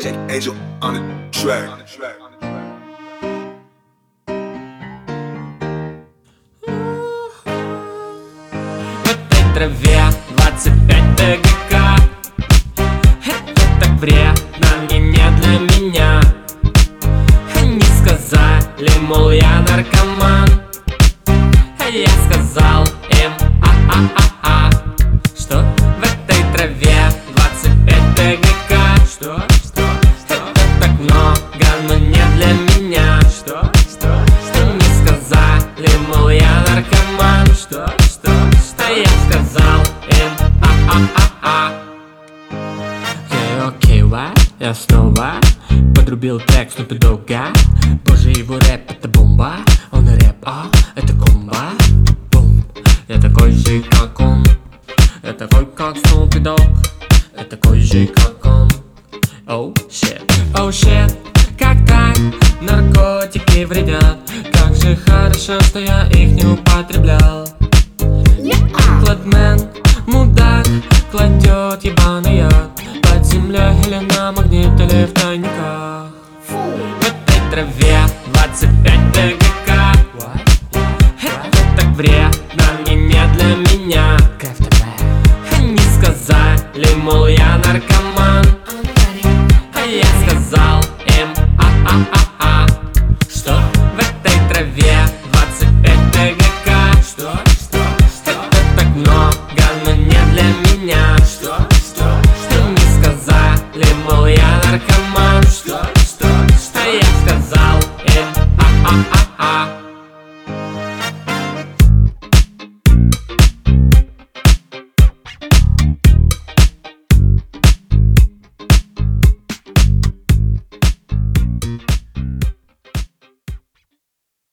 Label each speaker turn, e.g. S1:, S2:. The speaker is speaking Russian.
S1: Angel on the track.
S2: В этой траве 25 ТГК. Это так вредно, мне не для меня. Они сказали, мол, я наркоман. А я сказал им, а-а-а-а, что в этой траве 25 ТГК. Что? Это так много, но не для меня. Что? Они сказали, мол, я наркоман. Что? А я сказал им, а-а-а-а. Окей, я снова подрубил трек Снупи Догга. Боже, его рэп это бомба. Он рэп, это комба. Бум. Я такой же, как он. Я такой, как Снупи Дог. Я такой же, как он. Оу, щит, как так? Наркотики вредят. Как же хорошо, что я их не употреблял. Кладмен, мудак, кладет ебаный яд под землей или на магнит, или в тайниках. В этой траве 25 ТГК. Это так вредно, мне не для меня. Они сказали, мол, я наркоман.